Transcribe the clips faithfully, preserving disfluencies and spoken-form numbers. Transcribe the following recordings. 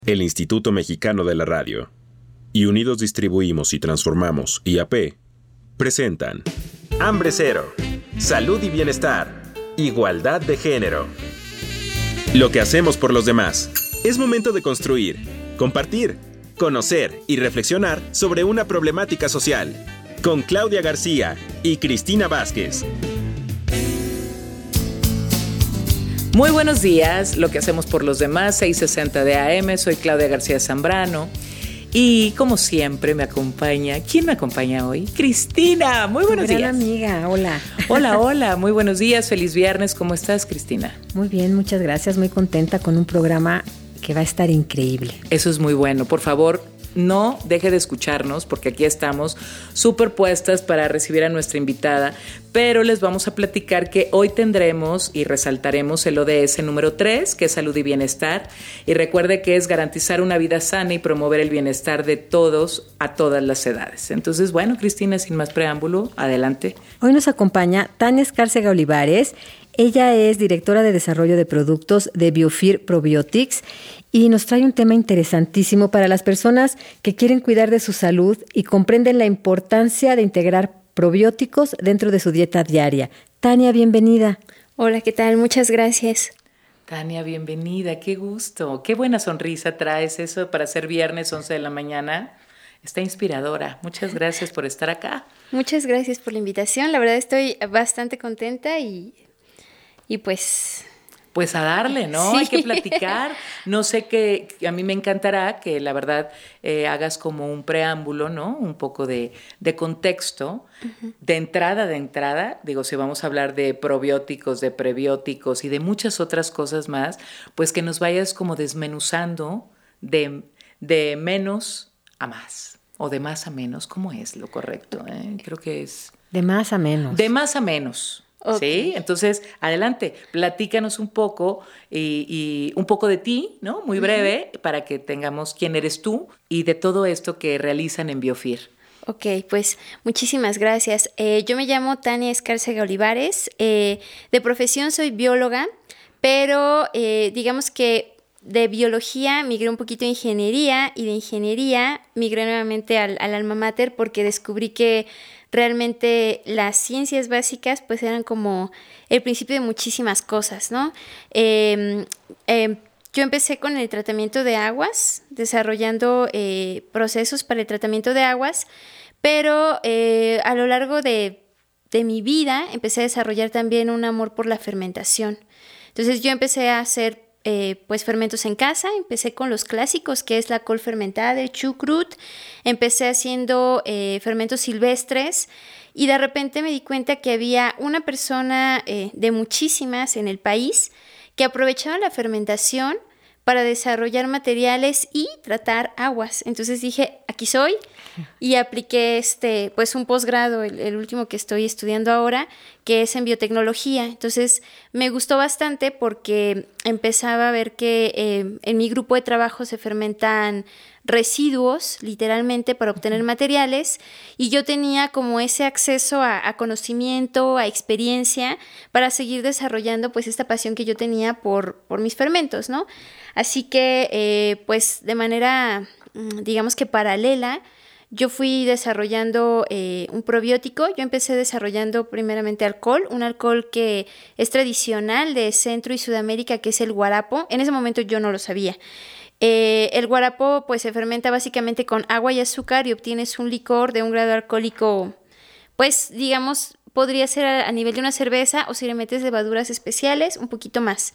El Instituto Mexicano de la Radio y Unidos Distribuimos y Transformamos, I A P, presentan Hambre Cero, Salud y Bienestar, Igualdad de Género. Lo que hacemos por los demás. Es momento de construir, compartir, conocer y reflexionar sobre una problemática social. Con Claudia García y Cristina Vázquez. Muy buenos días, lo que hacemos por los demás, seis sesenta de A M, soy Claudia García Zambrano y como siempre me acompaña, ¿quién me acompaña hoy? Cristina, muy buenos Gran días. amiga, hola. Hola, hola, muy buenos días, feliz viernes, ¿cómo estás, Cristina? Muy bien, muchas gracias, muy contenta con un programa que va a estar increíble. Eso es muy bueno, por favor, no deje de escucharnos porque aquí estamos súper puestas para recibir a nuestra invitada, pero les vamos a platicar que hoy tendremos y resaltaremos el O D S número tres, que es salud y bienestar, y recuerde que es garantizar una vida sana y promover el bienestar de todos a todas las edades. Entonces, bueno, Cristina, sin más preámbulo, adelante. Hoy nos acompaña Tania Escárcega Olivares. Ella es directora de desarrollo de productos de Biofir Probiotics y nos trae un tema interesantísimo para las personas que quieren cuidar de su salud y comprenden la importancia de integrar probióticos dentro de su dieta diaria. Tania, bienvenida. Hola, ¿qué tal? Muchas gracias. Tania, bienvenida, qué gusto, qué buena sonrisa traes, eso para ser viernes once de la mañana. Está inspiradora. Muchas gracias por estar acá. Muchas gracias por la invitación. La verdad estoy bastante contenta y, y pues... Pues a darle, ¿no? Sí. Hay que platicar. No sé qué, a mí me encantará que la verdad eh, hagas como un preámbulo, ¿no? Un poco de, de contexto. Uh-huh. De entrada, de entrada, digo, si vamos a hablar de probióticos, de prebióticos y de muchas otras cosas más, pues que nos vayas como desmenuzando de, de menos a más. O de más a menos, ¿cómo es lo correcto? ¿Eh? Creo que es... De más a menos. De más a menos. Okay. Sí, entonces, adelante, platícanos un poco y, y un poco de ti, ¿no? Muy breve, uh-huh. para que tengamos quién eres tú y de todo esto que realizan en Biofir. Ok, pues muchísimas gracias. Eh, yo me llamo Tania Escárcega Olivares, eh, de profesión soy bióloga, pero eh, digamos que de biología migré un poquito a ingeniería y de ingeniería migré nuevamente al, al alma mater porque descubrí que realmente las ciencias básicas pues eran como el principio de muchísimas cosas, ¿no? Eh, eh, yo empecé con el tratamiento de aguas, desarrollando eh, procesos para el tratamiento de aguas, pero eh, a lo largo de, de mi vida empecé a desarrollar también un amor por la fermentación. Entonces yo empecé a hacer Eh, pues fermentos en casa, empecé con los clásicos que es la col fermentada, el chucrut, empecé haciendo eh, fermentos silvestres y de repente me di cuenta que había una persona eh, de muchísimas en el país que aprovechaba la fermentación para desarrollar materiales y tratar aguas. Entonces dije, aquí soy, y apliqué este, pues un posgrado, el, el último que estoy estudiando ahora, que es en biotecnología. Entonces me gustó bastante porque empezaba a ver que eh, en mi grupo de trabajo se fermentan residuos, literalmente, para obtener materiales, y yo tenía como ese acceso a, a conocimiento, a experiencia, para seguir desarrollando pues esta pasión que yo tenía por, por mis fermentos, ¿no? Así que, eh, pues de manera, digamos que paralela, yo fui desarrollando eh, un probiótico. Yo empecé desarrollando primeramente alcohol, un alcohol que es tradicional de Centro y Sudamérica, que es el guarapo. En ese momento yo no lo sabía. Eh, el guarapo pues se fermenta básicamente con agua y azúcar y obtienes un licor de un grado alcohólico, pues digamos, podría ser a, a nivel de una cerveza, o si le metes levaduras especiales, un poquito más.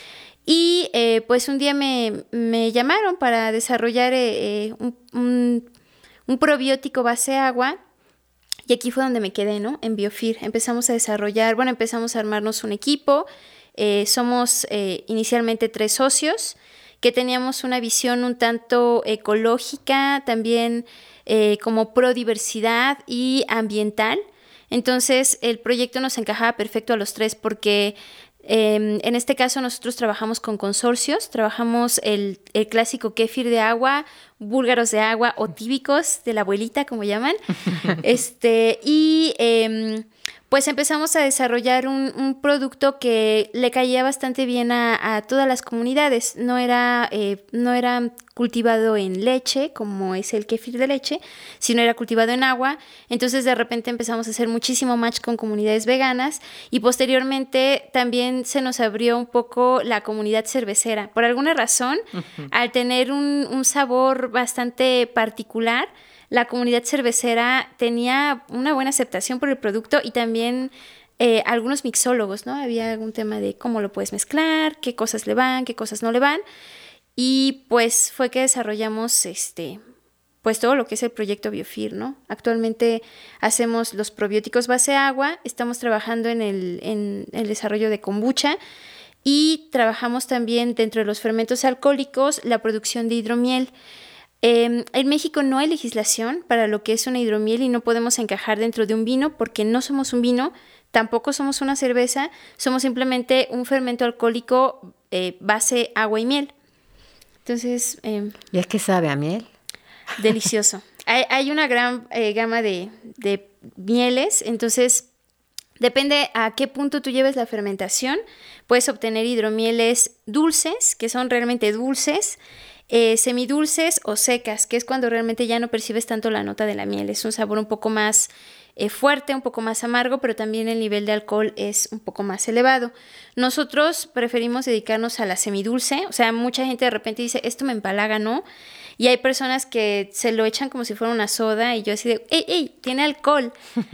Y eh, pues un día me, me llamaron para desarrollar eh, eh, un, un, un probiótico base agua, y aquí fue donde me quedé, ¿no? En Biofir. Empezamos a desarrollar, bueno, empezamos a armarnos un equipo. Eh, somos eh, inicialmente tres socios que teníamos una visión un tanto ecológica, también eh, como pro diversidad y ambiental. Entonces el proyecto nos encajaba perfecto a los tres porque Eh, en este caso nosotros trabajamos con consorcios, trabajamos el, el clásico kéfir de agua, búlgaros de agua o tíbicos de la abuelita, como llaman. este, y eh, pues empezamos a desarrollar un, un producto que le caía bastante bien a, a todas las comunidades. No era, eh, no era cultivado en leche, como es el kéfir de leche, sino era cultivado en agua. Entonces de repente empezamos a hacer muchísimo match con comunidades veganas y posteriormente también se nos abrió un poco la comunidad cervecera. Por alguna razón, uh-huh. al tener un, un sabor bastante particular, la comunidad cervecera tenía una buena aceptación por el producto y también eh, algunos mixólogos, ¿no? Había algún tema de cómo lo puedes mezclar, qué cosas le van, qué cosas no le van. Y pues fue que desarrollamos este, pues todo lo que es el proyecto Biofir, ¿no? Actualmente hacemos los probióticos base agua, estamos trabajando en el, en el desarrollo de kombucha y trabajamos también dentro de los fermentos alcohólicos la producción de hidromiel. Eh, en México no hay legislación para lo que es una hidromiel y no podemos encajar dentro de un vino porque no somos un vino, tampoco somos una cerveza, somos simplemente un fermento alcohólico eh, base agua y miel. Entonces... Eh, ¿Y es que sabe a miel? Delicioso. hay, hay una gran eh, gama de, de mieles, entonces depende a qué punto tú lleves la fermentación. Puedes obtener hidromieles dulces, que son realmente dulces, Eh, semidulces o secas, que es cuando realmente ya no percibes tanto la nota de la miel. Es un sabor un poco más eh, fuerte, un poco más amargo, pero también el nivel de alcohol es un poco más elevado. Nosotros preferimos dedicarnos a la semidulce, o sea, mucha gente de repente dice, esto me empalaga, ¿no? Y hay personas que se lo echan como si fuera una soda y yo así de, ¡ey, ey! Tiene alcohol.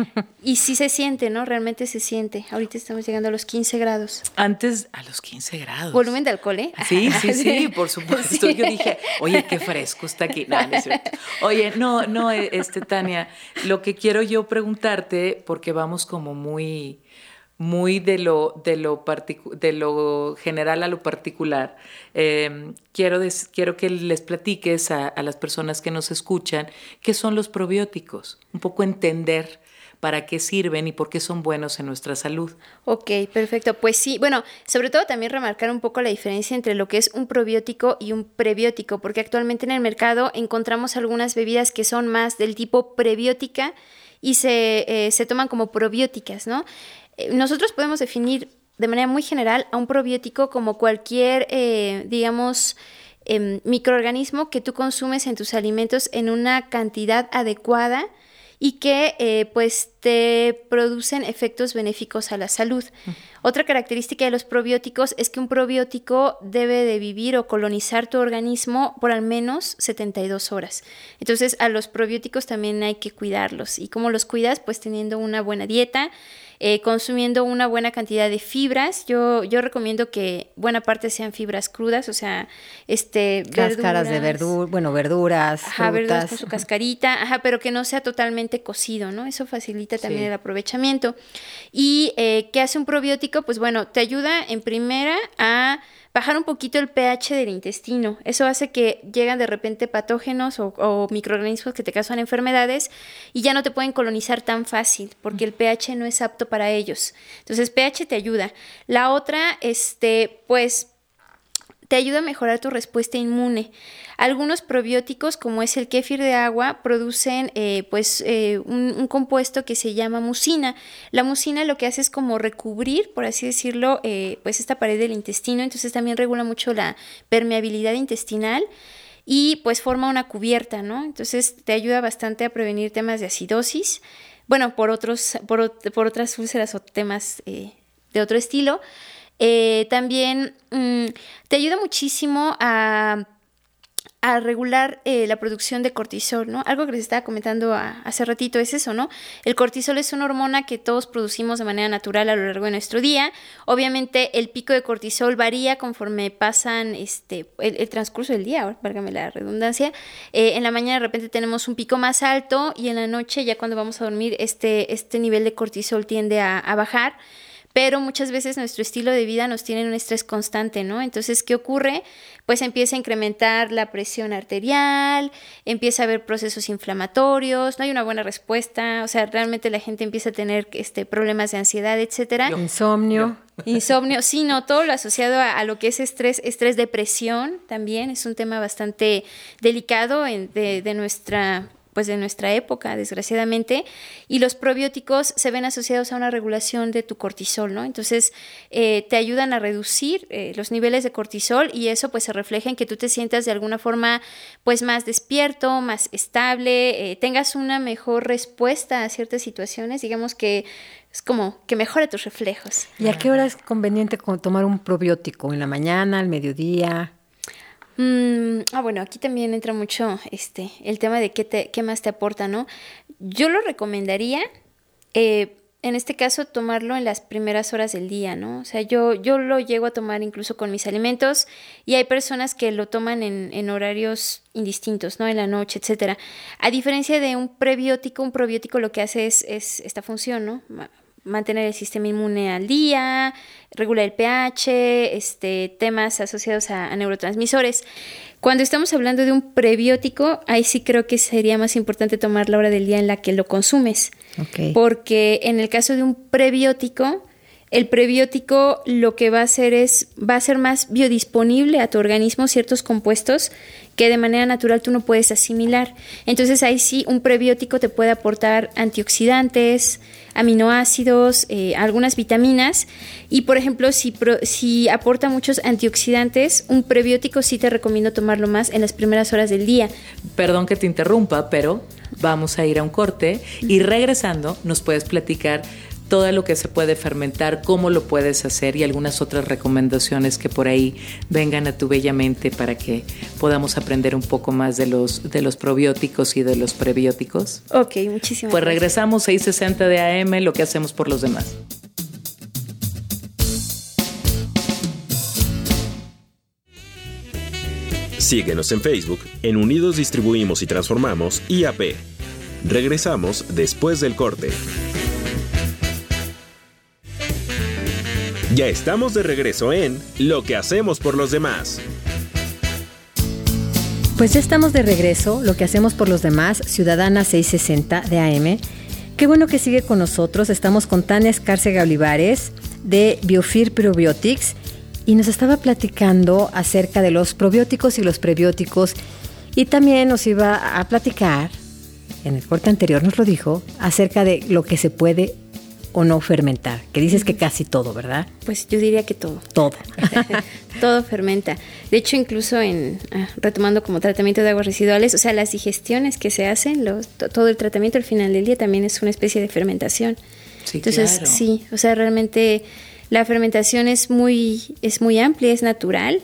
Y sí se siente, ¿no? Realmente se siente. Ahorita estamos llegando a los quince grados. Antes, a los quince grados. Volumen de alcohol, ¿eh? Sí, sí, sí, por supuesto. Sí. Yo dije, oye, qué fresco está aquí. No, no es cierto. Oye, no, no, este, Tania, lo que quiero yo preguntarte, porque vamos como muy... muy de lo, de lo, particu- de lo general a lo particular. Eh, quiero, des- quiero que les platiques a, a las personas que nos escuchan qué son los probióticos, un poco entender para qué sirven y por qué son buenos en nuestra salud. Ok, perfecto. Pues sí, bueno, sobre todo también remarcar un poco la diferencia entre lo que es un probiótico y un prebiótico, porque actualmente en el mercado encontramos algunas bebidas que son más del tipo prebiótica y se, eh, se toman como probióticas, ¿no? Nosotros podemos definir de manera muy general a un probiótico como cualquier, eh, digamos, eh, microorganismo que tú consumes en tus alimentos en una cantidad adecuada y que eh, pues te producen efectos benéficos a la salud. Uh-huh. Otra característica de los probióticos es que un probiótico debe de vivir o colonizar tu organismo por al menos setenta y dos horas. Entonces a los probióticos también hay que cuidarlos. ¿Y cómo los cuidas? Pues teniendo una buena dieta, Eh, consumiendo una buena cantidad de fibras. Yo, yo recomiendo que buena parte sean fibras crudas, o sea, este, cáscaras de verduras, bueno, verduras, ajá, frutas. verduras con su cascarita, ajá, pero que no sea totalmente cocido, ¿no? Eso facilita también sí. el aprovechamiento. ¿Y eh, qué hace un probiótico? Pues bueno, te ayuda en primera a bajar un poquito el pH del intestino. Eso hace que llegan de repente patógenos o, o microorganismos que te causan enfermedades y ya no te pueden colonizar tan fácil porque el pH no es apto para ellos. Entonces, pH te ayuda. La otra, este, pues, te ayuda a mejorar tu respuesta inmune. Algunos probióticos, como es el kéfir de agua, producen eh, pues, eh, un, un compuesto que se llama mucina. La mucina lo que hace es como recubrir, por así decirlo, eh, pues esta pared del intestino, entonces también regula mucho la permeabilidad intestinal y pues forma una cubierta, ¿no? Entonces te ayuda bastante a prevenir temas de acidosis, bueno, por, otros, por, por otras úlceras o temas eh, de otro estilo. Eh, también mmm, te ayuda muchísimo a, a regular eh, la producción de cortisol, ¿no? Algo que les estaba comentando a, hace ratito es eso, ¿no? El cortisol es una hormona que todos producimos de manera natural a lo largo de nuestro día. Obviamente el pico de cortisol varía conforme pasan este, el, el transcurso del día, válgame la redundancia. Eh, en la mañana de repente tenemos un pico más alto y en la noche ya cuando vamos a dormir este, este nivel de cortisol tiende a, a bajar. pero muchas veces nuestro estilo de vida nos tiene un estrés constante, ¿no? Entonces, ¿qué ocurre? Pues empieza a incrementar la presión arterial, empieza a haber procesos inflamatorios, no hay una buena respuesta, o sea, realmente la gente empieza a tener este, problemas de ansiedad, etcétera. Insomnio. Insomnio, sí, no, todo lo asociado a, a lo que es estrés, estrés, depresión también, es un tema bastante delicado en, de, de nuestra... pues de nuestra época, desgraciadamente, y los probióticos se ven asociados a una regulación de tu cortisol, ¿no? Entonces, eh, te ayudan a reducir eh, los niveles de cortisol y eso pues se refleja en que tú te sientas de alguna forma pues más despierto, más estable, eh, tengas una mejor respuesta a ciertas situaciones, digamos que es como que mejore tus reflejos. ¿Y a qué hora es conveniente tomar un probiótico? ¿En la mañana, al mediodía? Mm, ah, bueno, aquí también entra mucho este el tema de qué, te, qué más te aporta, ¿no? Yo lo recomendaría, eh, en este caso, tomarlo en las primeras horas del día, ¿no? O sea, yo, yo lo llego a tomar incluso con mis alimentos y hay personas que lo toman en, en horarios indistintos, ¿no? En la noche, etcétera. A diferencia de un prebiótico, un probiótico lo que hace es, es esta función, ¿no? Mantener el sistema inmune al día, regula el pH, este, temas asociados a, a neurotransmisores. Cuando estamos hablando de un prebiótico, ahí sí creo que sería más importante tomar la hora del día en la que lo consumes. Okay. Porque en el caso de un prebiótico, el prebiótico lo que va a hacer es, va a ser más biodisponible a tu organismo ciertos compuestos que de manera natural tú no puedes asimilar. Entonces ahí sí un prebiótico te puede aportar antioxidantes, aminoácidos, eh, algunas vitaminas y por ejemplo si, pro, si aporta muchos antioxidantes, un prebiótico sí te recomiendo tomarlo más en las primeras horas del día. Perdón que te interrumpa, pero vamos a ir a un corte y regresando nos puedes platicar todo lo que se puede fermentar, cómo lo puedes hacer y algunas otras recomendaciones que por ahí vengan a tu bella mente para que podamos aprender un poco más de los, de los probióticos y de los prebióticos. Ok, muchísimas Pues gracias. regresamos seis sesenta de A M, lo que hacemos por los demás. Síguenos en Facebook, en Unidos Distribuimos y Transformamos I A P. Regresamos después del corte. Ya estamos de regreso en Lo que hacemos por los demás. Pues ya estamos de regreso, lo que hacemos por los demás, Ciudadana seiscientos sesenta de A M. Qué bueno que sigue con nosotros, estamos con Tania Escárcega Olivares de Biofir Probiotics y nos estaba platicando acerca de los probióticos y los prebióticos y también nos iba a platicar, en el corte anterior nos lo dijo, acerca de lo que se puede o no fermentar, que dices que casi todo, ¿verdad? Pues yo diría que todo. Todo. Todo fermenta. De hecho, incluso en ah, retomando como tratamiento de aguas residuales, o sea, las digestiones que se hacen, los, to, todo el tratamiento al final del día también es una especie de fermentación. Sí, Entonces, claro. sí, o sea, realmente la fermentación es muy, es muy amplia, es natural.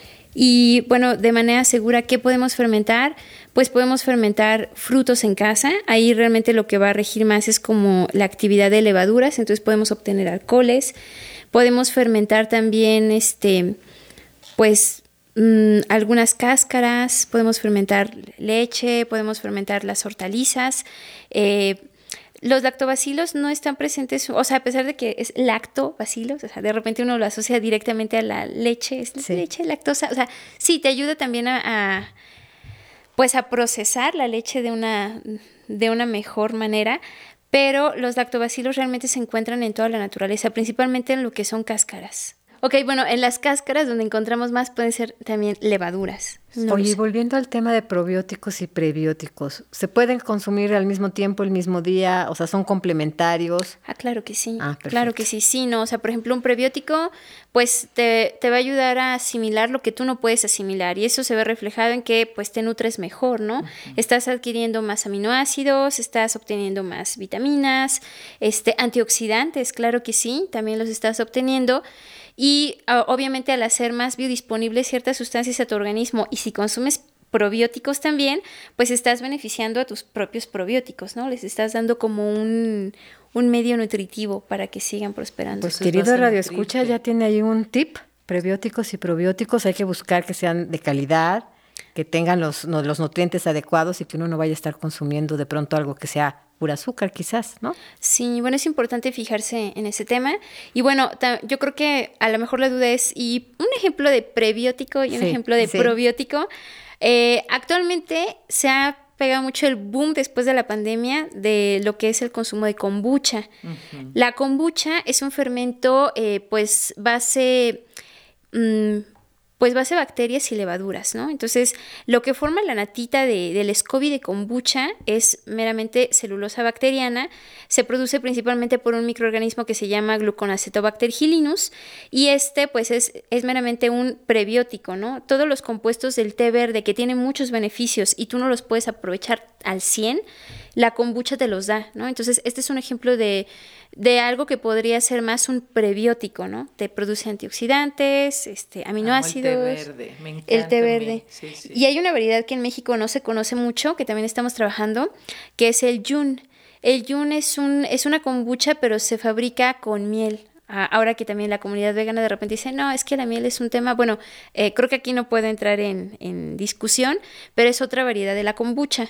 Y bueno, de manera segura, ¿qué podemos fermentar? Pues podemos fermentar frutos en casa. Ahí realmente lo que va a regir más es como la actividad de levaduras, entonces podemos obtener alcoholes. Podemos fermentar también, este, pues, mmm, algunas cáscaras, podemos fermentar leche, podemos fermentar las hortalizas. Eh, Los lactobacilos no están presentes, o sea, a pesar de que es lactobacilos, o sea, de repente uno lo asocia directamente a la leche, es Sí. leche, lactosa, o sea, sí, te ayuda también a, a, pues a procesar la leche de una, de una mejor manera, pero los lactobacilos realmente se encuentran en toda la naturaleza, principalmente en lo que son cáscaras. Ok, bueno, en las cáscaras donde encontramos más pueden ser también levaduras. No Oye, lo y sé. volviendo al tema de probióticos y prebióticos, ¿se pueden consumir al mismo tiempo, el mismo día? O sea, ¿son complementarios? Ah, claro que sí, Ah, perfecto. claro que sí, sí, no, o sea, por ejemplo, un prebiótico, pues te, te va a ayudar a asimilar lo que tú no puedes asimilar y eso se ve reflejado en que, pues, te nutres mejor, ¿no? Uh-huh. Estás adquiriendo más aminoácidos, estás obteniendo más vitaminas, este, antioxidantes, claro que sí, también los estás obteniendo. Y uh, obviamente al hacer más biodisponibles ciertas sustancias a tu organismo y si consumes probióticos también, pues estás beneficiando a tus propios probióticos, ¿no? Les estás dando como un, un medio nutritivo para que sigan prosperando. Pues Eso querido es Radio nutrirte. Escucha, ya tiene ahí un tip, prebióticos y probióticos, hay que buscar que sean de calidad, que tengan los, no, los nutrientes adecuados y que uno no vaya a estar consumiendo de pronto algo que sea pura azúcar quizás, ¿no? Sí, bueno, es importante fijarse en ese tema. Y bueno, ta- yo creo que a lo mejor la duda es, ¿y un ejemplo de prebiótico y un Sí, ejemplo de sí. probiótico? Eh, actualmente se ha pegado mucho el boom después de la pandemia de lo que es el consumo de kombucha. Ujú. La kombucha es un fermento, eh, pues, base... mm, pues base bacterias y levaduras, ¿no? Entonces, lo que forma la natita de, del SCOBY de kombucha es meramente celulosa bacteriana, se produce principalmente por un microorganismo que se llama Gluconacetobacter hylinus, y este, pues, es, es meramente un prebiótico, ¿no? Todos los compuestos del té verde que tienen muchos beneficios y tú no los puedes aprovechar al cien, la kombucha te los da, ¿no? Entonces, este es un ejemplo de, de algo que podría ser más un prebiótico, ¿no? Te produce antioxidantes, este, aminoácidos. Amo el té verde, me encanta. El té a mí. verde. Sí, sí. Y hay una variedad que en México no se conoce mucho, que también estamos trabajando, que es el yun. El yun es, un, es una kombucha, pero se fabrica con miel. Ah, ahora que también la comunidad vegana de repente dice, no, es que la miel es un tema, bueno, eh, creo que aquí no puedo entrar en, en discusión, pero es otra variedad de la kombucha.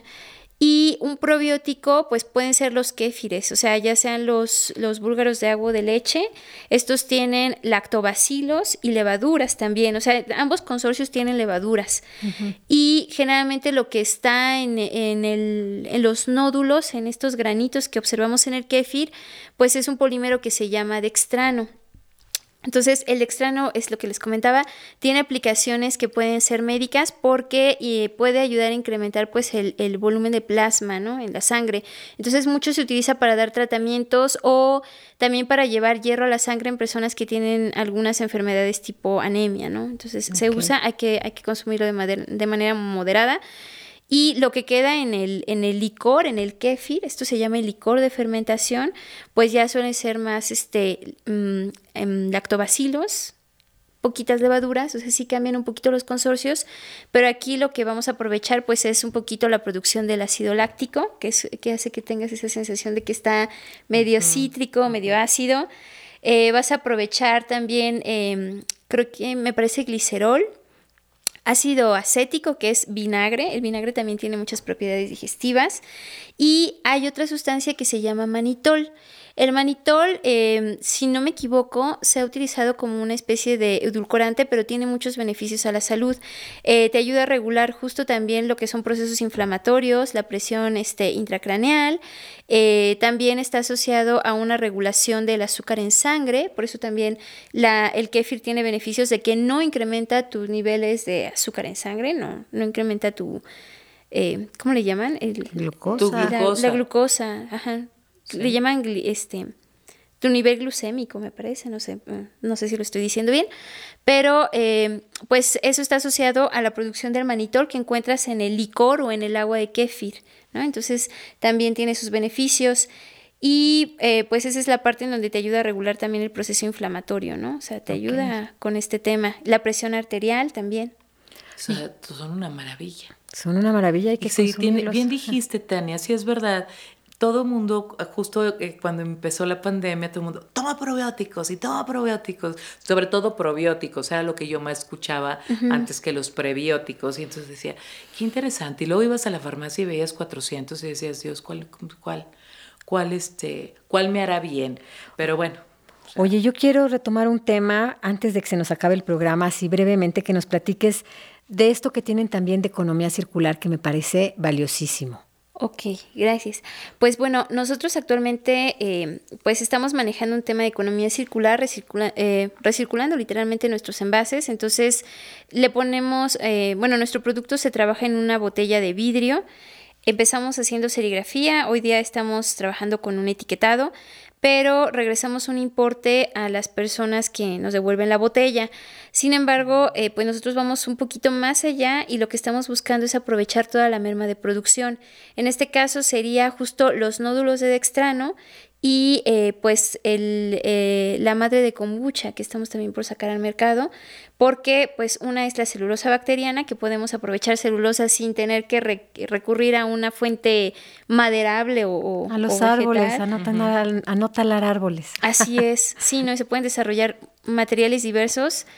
Y un probiótico, pues pueden ser los kéfires, o sea, ya sean los, los búlgaros de agua o de leche. Estos tienen lactobacilos y levaduras también, o sea, ambos consorcios tienen levaduras. Uh-huh. Y generalmente lo que está en, en, el, en los nódulos, en estos granitos que observamos en el kéfir, pues es un polímero que se llama dextrano. Entonces, el dextrano, es lo que les comentaba, tiene aplicaciones que pueden ser médicas porque eh, puede ayudar a incrementar pues el, el volumen de plasma, ¿no?, en la sangre. Entonces, mucho se utiliza para dar tratamientos o también para llevar hierro a la sangre en personas que tienen algunas enfermedades tipo anemia, ¿no? Entonces, okay. se usa, hay que, hay que consumirlo de, mader- de manera moderada. Y lo que queda en el, en el licor, en el kéfir, esto se llama el licor de fermentación, pues ya suelen ser más este, um, um, lactobacilos, poquitas levaduras, o sea, sí cambian un poquito los consorcios, pero aquí lo que vamos a aprovechar pues es un poquito la producción del ácido láctico, que, es, que hace que tengas esa sensación de que está medio uh-huh. cítrico, uh-huh. medio ácido. Eh, vas a aprovechar también, eh, creo que me parece glicerol, ácido acético, que es vinagre. El vinagre también tiene muchas propiedades digestivas. Y hay otra sustancia que se llama manitol. El manitol, eh, si no me equivoco, se ha utilizado como una especie de edulcorante, pero tiene muchos beneficios a la salud. Eh, te ayuda a regular justo también lo que son procesos inflamatorios, la presión este, intracraneal. Eh, también está asociado a una regulación del azúcar en sangre, por eso también la, el kéfir tiene beneficios de que no incrementa tus niveles de azúcar en sangre, no, no incrementa tu, eh, ¿cómo le llaman? El, glucosa. Tu la, glucosa. La glucosa, ajá. Sí. Le llaman este, tu nivel glucémico, me parece, no sé, no sé si lo estoy diciendo bien, pero eh, pues eso está asociado a la producción del manitol que encuentras en el licor o en el agua de kéfir, ¿no? Entonces también tiene sus beneficios y eh, pues esa es la parte en donde te ayuda a regular también el proceso inflamatorio, ¿no? O sea, te okay. ayuda con este tema. La presión arterial también. O sea, son una maravilla. Son una maravilla, hay que sí, tiene, bien Ajá. dijiste, Tania, sí es verdad. Todo el mundo, justo cuando empezó la pandemia, todo el mundo, toma probióticos y toma probióticos, sobre todo probióticos, era lo que yo más escuchaba uh-huh. antes que los prebióticos, y entonces decía, qué interesante, y luego ibas a la farmacia y veías cuatrocientos y decías, Dios, ¿cuál, cuál, cuál, este, cuál me hará bien? Pero bueno. O sea. Oye, yo quiero retomar un tema antes de que se nos acabe el programa, así brevemente, que nos platiques de esto que tienen también de economía circular, que me parece valiosísimo. Ok, gracias. Pues bueno, nosotros actualmente eh, pues estamos manejando un tema de economía circular, recircula, eh, recirculando literalmente nuestros envases. Entonces le ponemos, eh, bueno, nuestro producto se trabaja en una botella de vidrio. Empezamos haciendo serigrafía, hoy día estamos trabajando con un etiquetado, pero regresamos un importe a las personas que nos devuelven la botella. Sin embargo, eh, pues nosotros vamos un poquito más allá y lo que estamos buscando es aprovechar toda la merma de producción. En este caso sería justo los nódulos de dextrano y eh, pues el, eh, la madre de kombucha que estamos también por sacar al mercado, porque pues una es la celulosa bacteriana, que podemos aprovechar celulosa sin tener que re- recurrir a una fuente maderable o, o a los o árboles, anotan uh-huh. a, a talar árboles. Así es, sí, no, se pueden desarrollar materiales diversos.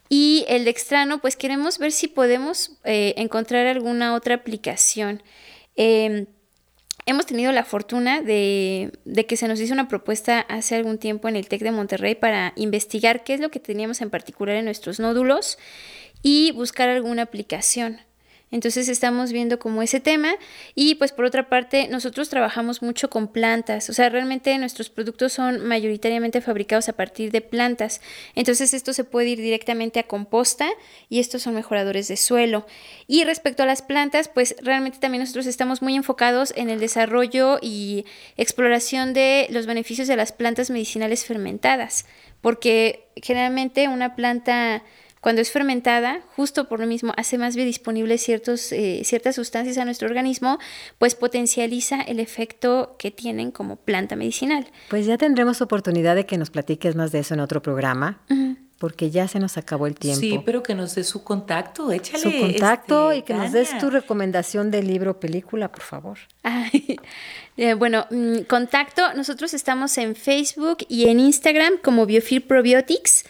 Y el dextrano, pues queremos ver si podemos eh, encontrar alguna otra aplicación. Eh, hemos tenido la fortuna de, de que se nos hizo una propuesta hace algún tiempo en el TEC de Monterrey para investigar qué es lo que teníamos en particular en nuestros nódulos y buscar alguna aplicación. Entonces estamos viendo como ese tema y pues por otra parte nosotros trabajamos mucho con plantas, o sea, realmente nuestros productos son mayoritariamente fabricados a partir de plantas, entonces esto se puede ir directamente a composta y estos son mejoradores de suelo. Y respecto a las plantas, pues realmente también nosotros estamos muy enfocados en el desarrollo y exploración de los beneficios de las plantas medicinales fermentadas, porque generalmente una planta, cuando es fermentada, justo por lo mismo hace más biodisponibles ciertos, eh, ciertas sustancias a nuestro organismo, pues potencializa el efecto que tienen como planta medicinal. Pues ya tendremos oportunidad de que nos platiques más de eso en otro programa, uh-huh. porque ya se nos acabó el tiempo. Sí, pero que nos des su contacto, échale. Su contacto este, y que Tania. nos des tu recomendación de libro o película, por favor. Ay, eh, bueno, mmm, contacto, nosotros estamos en Facebook y en Instagram como Biofir Probiotics.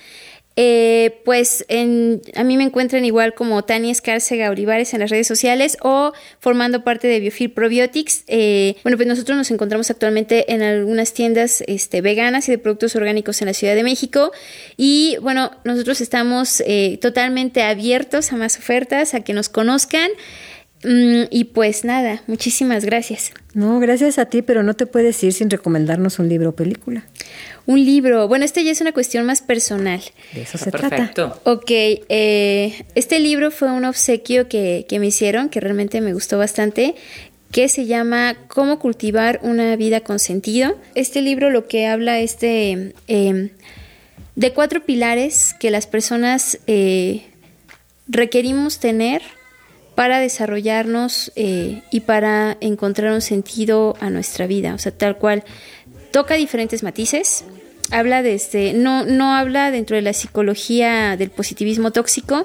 Eh, pues en, a mí me encuentran igual como Tania Escárcega Olivares en las redes sociales o formando parte de Biofir Probiotics. Eh, bueno, pues nosotros nos encontramos actualmente en algunas tiendas este, veganas y de productos orgánicos en la Ciudad de México y bueno, nosotros estamos eh, totalmente abiertos a más ofertas, a que nos conozcan. Mm, y pues nada, muchísimas gracias. No, gracias a ti, pero no te puedes ir sin recomendarnos un libro o película. Un libro, bueno, este ya es una cuestión más personal. De eso Está se perfecto. trata. Ok, eh, este libro fue un obsequio que, que me hicieron, que realmente me gustó bastante, que se llama Cómo cultivar una vida con sentido. Este libro lo que habla es de, eh, de cuatro pilares que las personas eh, requerimos tener para desarrollarnos eh, y para encontrar un sentido a nuestra vida. O sea, tal cual, toca diferentes matices, habla de este, no, no habla dentro de la psicología del positivismo tóxico,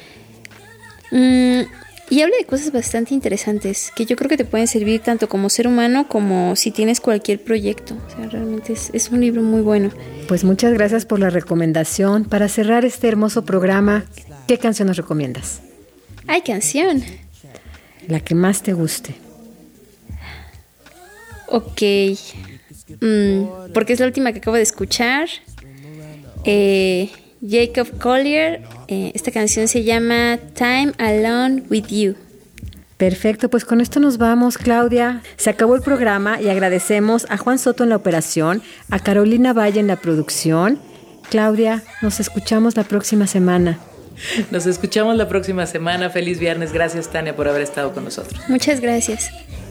mmm, y habla de cosas bastante interesantes que yo creo que te pueden servir tanto como ser humano como si tienes cualquier proyecto. O sea, realmente es, es un libro muy bueno. Pues muchas gracias por la recomendación. Para cerrar este hermoso programa, ¿qué canción nos recomiendas? ¡Ay, canción! La que más te guste. Ok. Mm, porque es la última que acabo de escuchar. Eh, Jacob Collier. Eh, esta canción se llama Time Alone with You. Perfecto, pues con esto nos vamos, Claudia. Se acabó el programa y agradecemos a Juan Soto en la operación, a Carolina Valle en la producción. Claudia, nos escuchamos la próxima semana. Nos escuchamos la próxima semana. Feliz viernes. Gracias, Tania, por haber estado con nosotros. Muchas gracias.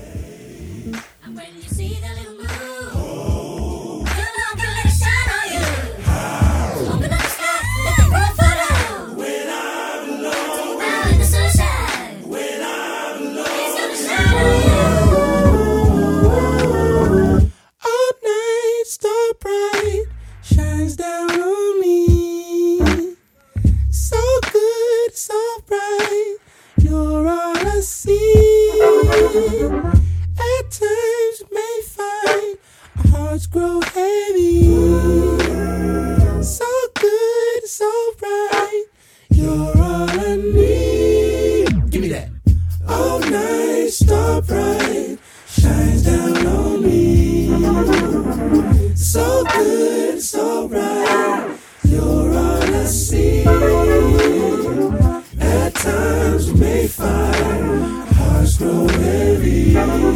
At times may find our hearts grow heavy. So good, so bright, you're all I need. Give me that. All night, star bright, shines down on me. So good, so bright, you're all I see. At times we may find hearts grow heavy.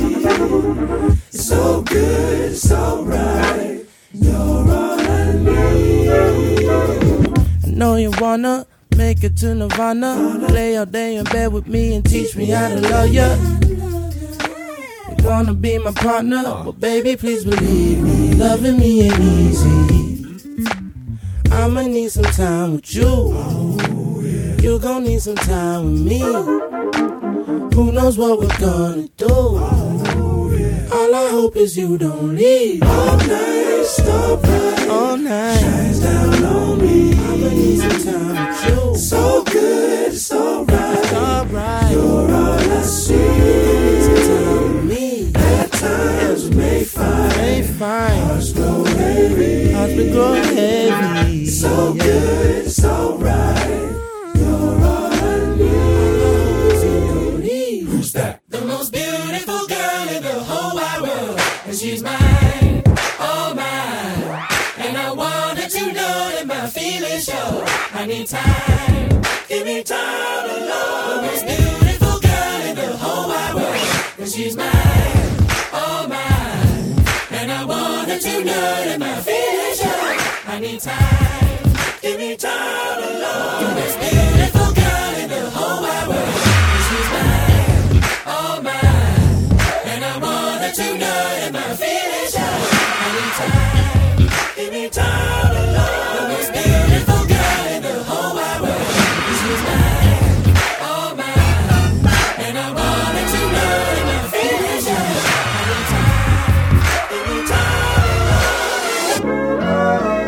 So good, so right, you're all I need. I know you wanna make it to Nirvana, lay all day in bed with me and teach me how to love ya. You wanna be my partner, but baby please believe me, loving me ain't easy. I'ma need some time with you. You gon' need some time with me. Who knows what we're gonna do? All I hope is you don't leave. All night, star bright, all night, shines down on me. I'ma need some time with you. So good, so right, so right. You're all I see. Some time with me. At times we may find, may find hearts grow heavy. Hearts will grow heavy. So yeah. Good, so right. The most beautiful girl in the whole wide world. 'cause she's mine, oh mine. And I want her to know that my feelings show. I need time, give me time alone. The most beautiful girl in the whole wide world, 'cause she's mine, oh mine. And I want her to know that my feelings show. I need time, give me time alone. The most beautiful girl in the whole wide world, 'cause she's mine, oh mine. And I want her to know that my feelings show. I need time, give me time alone. The most beautiful girl in the whole wide world, 'cause she's mine, oh mine. And I want her to know that my feelings show. I need time, give me time alone.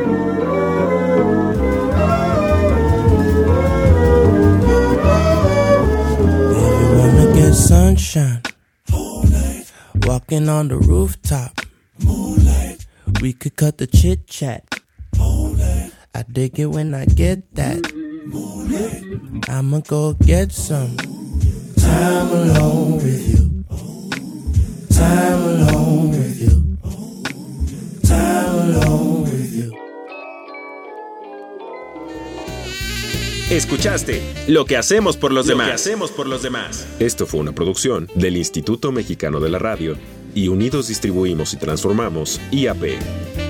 If you wanna get sunshine, moonlight. Walking on the rooftop, moonlight. We could cut the chit chat, moonlight. I dig it when I get that, moonlight. I'ma go get some time alone with you, time alone with you, time alone with you. Escuchaste Lo que hacemos por los demás. Lo que hacemos por los demás. Esto fue una producción del Instituto Mexicano de la Radio y Unidos Distribuimos y Transformamos, I A P.